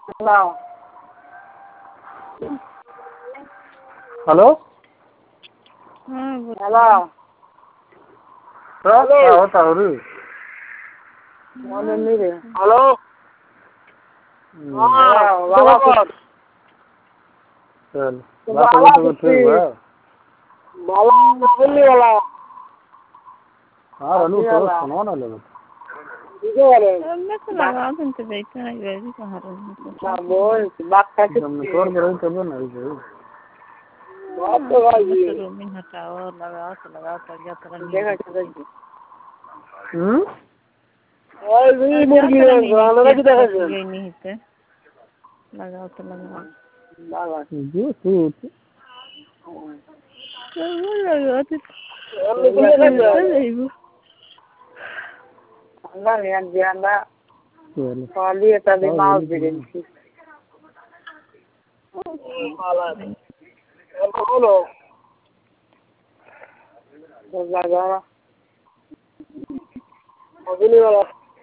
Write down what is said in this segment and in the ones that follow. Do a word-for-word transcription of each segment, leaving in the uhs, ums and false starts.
hello hello हाँ hello क्या होता है रे हेलो हाँ चल बात तो ठीक है बाला बोलने वाला हाँ रनु तो सुनो ना ले ठीक है वाले मैं तो लगा दूँ तो बैठा है वैसे कहाँ रहूँ ना बोल बात कैसे हम तोड़ कर रहे तब ना ये बात तो भाई तो रोमिंग हटाओ लगाओ तो लगाओ तो क्या तरह देखा कैसे हम्म ओए भी मुर्गी है गाना की देखा ये नहीं है लगाओ तो लगाओ बाबा जो सूट वो लगाओ तो हम निकले ना नहीं वो अंदर नहीं अंदर अंदर चल खाली है तभी माउस बिगड़ी माला बोलो बस लगा अभी वाला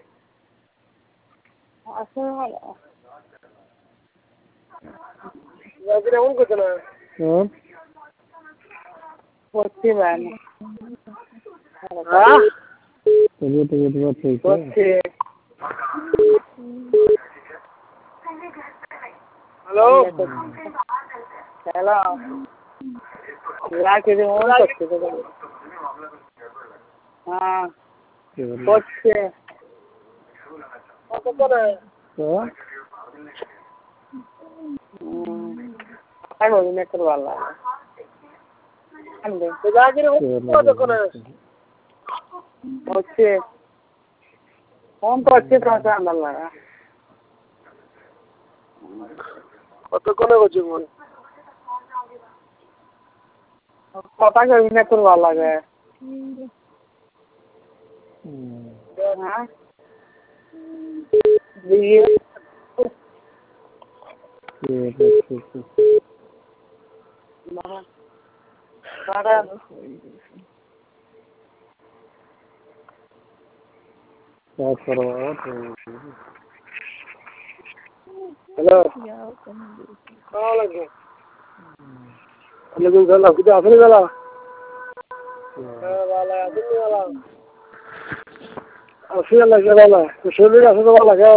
ऐसे वाला वैसे उन कुछ ना हां पच्ची बहन हाँ चलिए तो ये बात ठीक है पच्ची हेलो हेलो ला के दे और पच्ची तो हाँ पच्ची तो कौन है तो आई बोल मैं करवा ला अंदर तो जाके वो तो कौन है पच्ची कौन तो अच्छी तरह से अंदर लगा तो कौन है बच्चे बोल पता कर मैं करवा ला गया हाँ ये सारा क्या करवाओ तो हेलो कहाँ लगे लेकिन गला कुछ आखिरी गला वाला आखिरी वाला आखिरी वाला क्या वाला कुछ भी आखिरी वाला क्या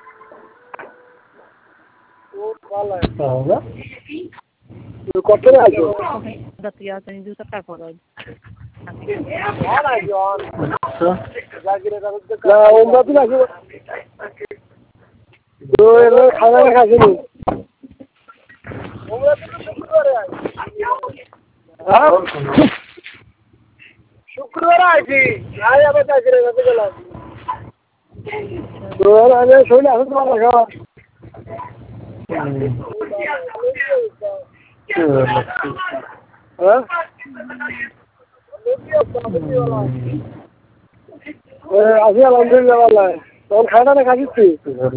वो वाला क्या होगा ये कौन है जो दतिया तो नहीं दूसरा क्या करो कौन है जो अच्छा जाके रहता है क्या उम्र भी लगी जो ये लोग खाना नहीं खाते नहीं उम्र तो शुक्रवार है हाँ शुक्रवार है जी आए अब जाके रहता है गला तो यार आने छोड़ने आते तो लगा हाँ अभी अलहमदुलिल्लाह वाला है तो खाना नहीं खाती थी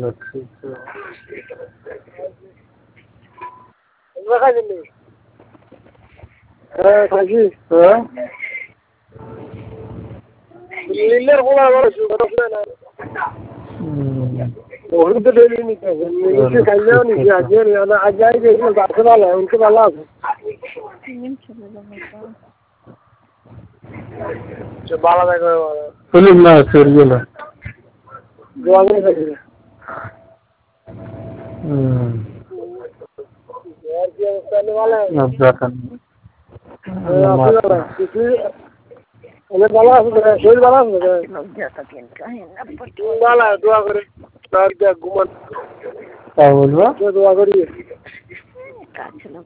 खा दिल्ली हाँ खाजी हाँ लीलर बोला हमारा शुगर अपना ना और तो डेली नहीं कर इसे कल्याण नहीं किया आज नहीं आना आज जाएंगे इसमें बात वाला है उनके वाला जो बाला देखने वाला फिल्म ना सीरियल है जो आगे करेगा हम्म यार क्या करने वाला है अब जाकर वाला किसी उन्हें वाला है शेर वाला है लोग जाता कि इनका है ना पट्टी वाला है दुआ करे तार क्या घुमन क्या बोल रहा जो दुआ करिए काच लोग